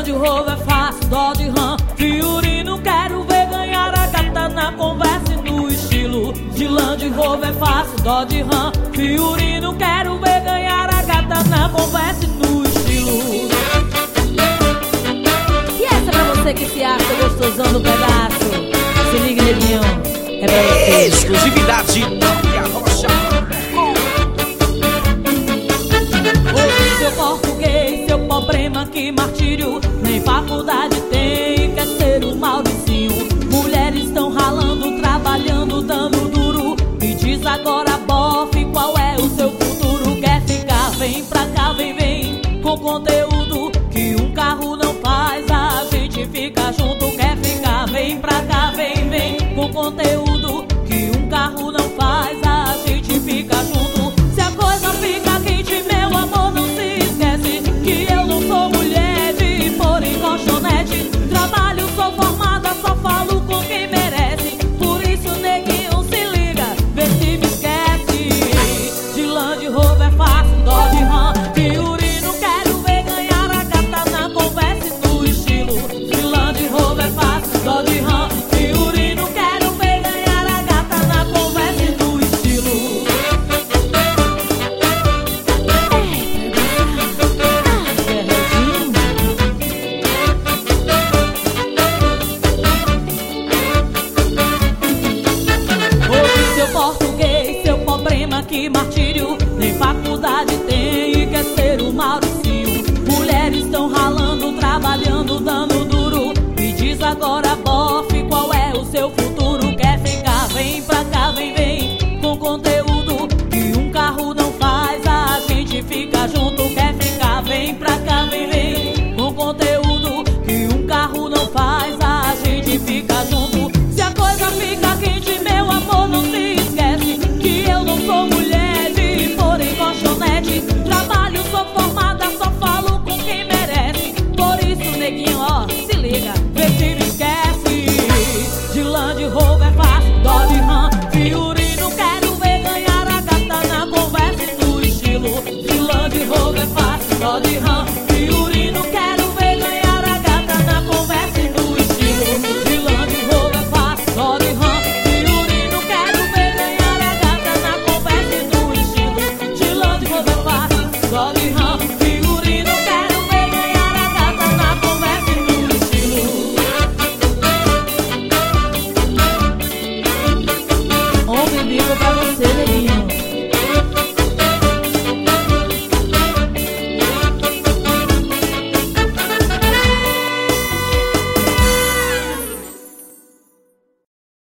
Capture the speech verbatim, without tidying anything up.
Land Rover é fácil, Dodge Ram, Fiorino. Quero ver ganhar a gata na conversa e no estilo. De Land Rover é fácil, Dodge Ram, Fiorino. Quero ver ganhar a gata na conversa e no estilo. E essa é pra você que se acha gostosão do pedaço. Se liga, neguinho, é pra você. Exclusividade Nádia Rocha. Ô, seu português, seu problema, que martírio. Nem faculdade tem, quer ser um Mauricinho. Mulheres estão ralando, trabalhando, dando duro. Me diz agora, bofe, qual é o seu futuro? Quer ficar? Vem pra cá, vem, vem, com conteúdo que um carro não faz, a gente fica junto. Quer ficar? Vem pra cá, vem, vem, com conteúdo que um carro não faz, a gente fica junto. Se a coisa fica quente, meu amor, não se esquece que eu não sou mulher de pôr em colchonete. Trabalho, sou formada, só falo com quem merece. Por isso, neguinho, se liga, vê se me esquece. De Land Rover é fácil, Dodge Ram, Fiorino. Quero ver ganhar a gata na conversa e no estilo. De Land Rover é fácil, Dodge Ram, Fiorino. Quero ver ganhar a gata na conversa e no estilo. Ouve, seu português, seu problema, que martírio. Nem faculdade tem e quer ser um Mauricinho. Mulheres estão ralando, trabalhando, dando duro. Me diz agora, bofe, qual é o seu futuro? Quer ficar? Vem pra cá, vem, vem, com conteúdo que um carro não faz, a gente fica junto. Quer ficar? Vem pra cá, vem, vem, com conteúdo que um carro não faz, a gente fica junto. Se a coisa fica quente, meu amor, não se esquece que eu não sou mulher de pôr em colchonete. Trabalho, sou formada, só falo com quem merece. Por isso, neguinho, ó, se liga, vê se me esquece. De Land Rover é fácil, Dodge Ram, Fiorino. Quero ver ganhar a gata na conversa e no estilo. De Land Rover é fácil, Dodge Ram, Fiorino. Quero